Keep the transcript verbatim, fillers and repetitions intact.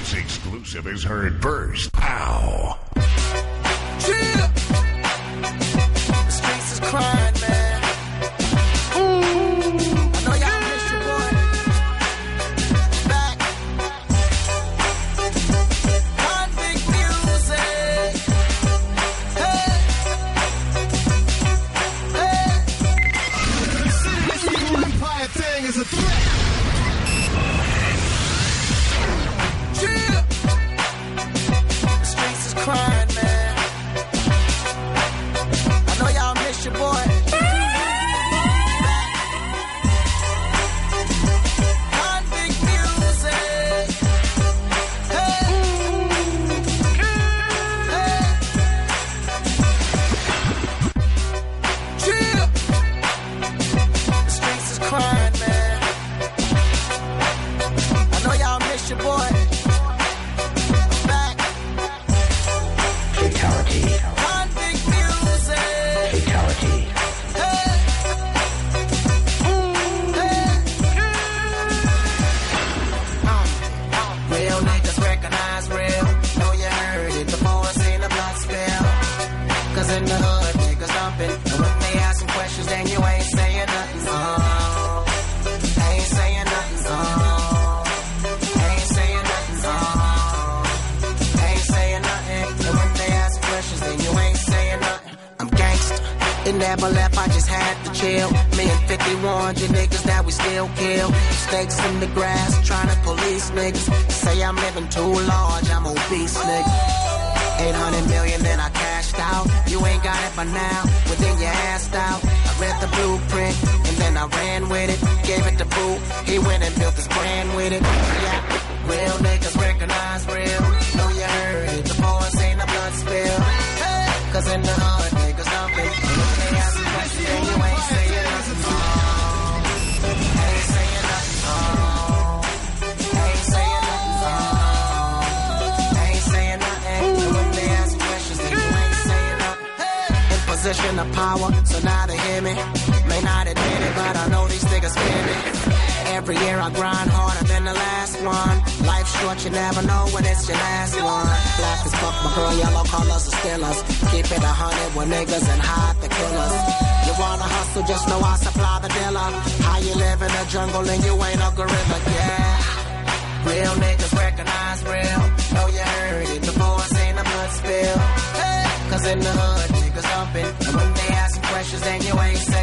This exclusive is heard first. Pow. Chill. The streets is crying, man. I know y'all miss your boy. Back. Convict music. Hey. Hey. This Empire thing is a threat. Chill. The streets is crying, man. I know y'all miss your boy. Convict music. Hey. Hey. Chill. The streets is crying, man. I know y'all miss your boy. Back. Fatality. Convict music. Fatality. Hey. Hey. Real niggas recognize real. Know you heard it before, seen the blood spill. Cause in the hood, niggas dumping. And when they ask some questions, then you ain't saying nothing. Oh, ain't saying nothing. Oh, ain't saying nothing. Oh, ain't saying nothing. And when they ask questions, then you ain't saying nothing. I'm gangsta. It never left, I just had to chill. Me and fifty warned you niggas that we still kill. Snakes in the grass, trying to police niggas. Say I'm living too large, I'm obese, nigga. eight hundred million, then I cashed out. You ain't got it by now, but then you asked out. I read the blueprint, and then I ran with it. Gave it to Boo, he went and built his brand with it. Yeah, real niggas recognize real. Know you heard it before, seen the blood spill. Cause in the hood, niggas dumping. And when they ask you questions, then you ain't saying nothing. Oh, ain't saying nothing. Oh, ain't saying nothing. Oh, ain't saying nothing. And when they ask you questions, then you ain't saying nothing. In position of power, so now they hear me. May not admit it, but I know these niggas fear me. Every year I grind harder than the last one. Life's short, you never know when it's your last one. Black as fuck, my girl, yellow colors are still us. Keep it a hundred with niggas and hide the killers. You wanna hustle, just know I supply the dealer. How you live in the jungle and you ain't a gorilla, yeah. Real niggas recognize real. Know you heard it before, seen the blood spill. Cause in the hood, niggas dumping. And when they ask questions, then you ain't